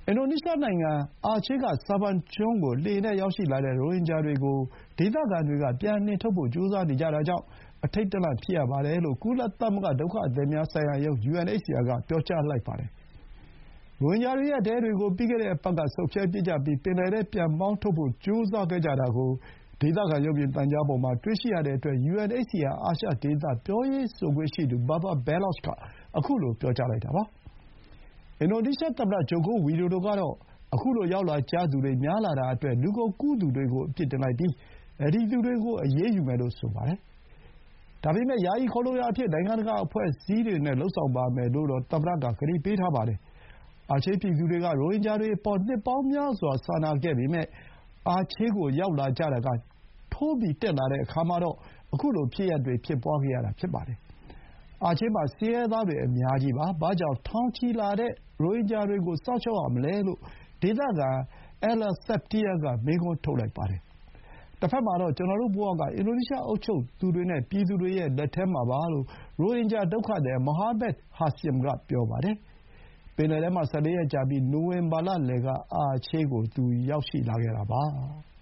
အင်ဒိုနီးရှားနိုင်ငံအာချေးကဆာဘန်ကျွန်းကိုလှေနဲ့ရောက်ရှိလာတဲ့ရိုဟင်ဂျာတွေကိုဒေသခံတွေကပြန်နှင်ထုတ်ဖို့ကြိုးစားနေကြတာကြောင့်အထိတ်တလန့်ဖြစ်ရပါတယ်လို့ကုလသမဂ္ဂဒုက္ခသည်များဆိုင်ရာရုံး UNHCR ကပြောကြားလိုက်ပါတယ်။ ရိုဟင်ဂျာတွေရဲ့တဲတွေကိုပြီးခဲ့တဲ့အပတ်ကဆုတ်ဖြဲပစ်ကြပြီးပင်လယ်ထဲပြန်မောင်းထုတ်ဖို့ကြိုးစားခဲ့ကြတာကိုဒေသခံရုပ်မြင်သံကြားပေါ်မှာတွေ့ရှိရတဲ့အတွက် UNHCR အာရှဒေသပြောရေးဆိုခွင့်ရှိသူ Babar Baloch ကခုလိုပြောကြားလိုက်တာပါ။ အင်ဒိုနီးရှားသမ္မတဂျိုကိုဝီဒိုဒိုကတော့ ခုလိုရောက်လာကြသူတွေများလာတာအတွက် လူကုန်ကူးသူတွေကိုအပြစ်တင်လိုက်ပြီး အဲဒီလူတွေကိုအရေးယူမယ်လို့ဆိုပါတယ်။ ဒါပေမဲ့ ယာယီခိုလှုံရာအဖြစ် နိုင်ငံတကာအဖွဲ့အစည်းတွေနဲ့လုပ်ဆောင်ပါမယ်လို့တော့သမ္မတက ကတိပေးထားပါတယ်။ အာချေးပြည်သူတွေက ရိုဟင်ဂျာတွေအပေါ်နှစ်ပေါင်းများစွာစာနာခဲ့ပေမဲ့ အာချေးကိုရောက်လာကြတာက ထိုးတက်လာတဲ့အခါမှာတော့ ခုလိုဖြစ်ရပ်တွေဖြစ်ပွါးခဲ့ရတာဖြစ်ပါတယ်။ အာချေးမှာ ဆင်းရဲသားတွေအများကြီးပါ။ ဘာကြောင့် ထောင်ချီလာတဲ့ရိုဟင်ဂျာတွေကို စောင့်ရှောက်ရမလဲလို့ ဒေသခံ Ella Septian က မေးခွန်းထုတ်လိုက်ပါတယ်။ တဘက်မှာတော့ ကျွန်တော်တို့ဘဝက အင်ဒိုနီးရှားအုပ်ချုပ်သူတွေနဲ့ပြည်သူတွေရဲ့လက်ထဲမှာပါလို့ ရိုဟင်ဂျာဒုက္ခသည် Mohammed Hasim က ပြောပါတယ်။ ပင်လယ်ထဲမှာ ၁၄ ရက်ကြာပြီး နိုဝင်ဘာလလယ်က အာချေးကို ရောက်ရှိလာခဲ့တာပါ။